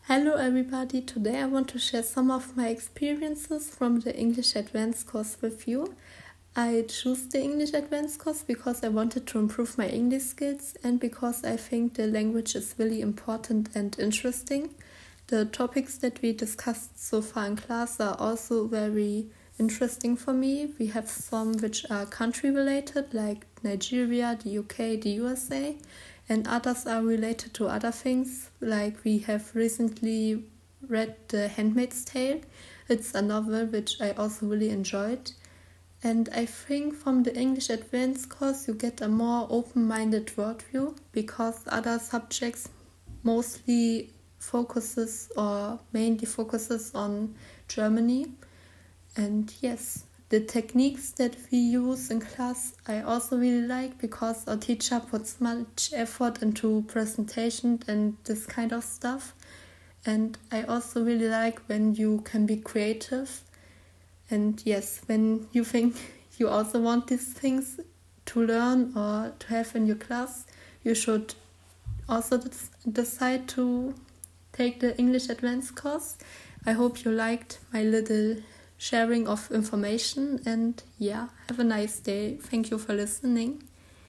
Hello everybody, today I want to share some of my experiences from the English Advanced course with you. I chose the English Advanced course because I wanted to improve my English skills and because I think the language is really important and interesting. The topics that we discussed so far in class are also very interesting for me. We have some which are country related like Nigeria, the UK, the USA. And others are related to other things, like we have recently read The Handmaid's Tale. It's a novel which I also really enjoyed. And I think from the English Advanced course you get a more open-minded worldview because other subjects mainly focuses on Germany. And yes, the techniques that we use in class I also really like because our teacher puts much effort into presentation and this kind of stuff. And I also really like when you can be creative. And yes, when you think you also want these things to learn or to have in your class, you should also decide to take the English Advanced course. I hope you liked my little sharing of information and have a nice day. Thank you for listening.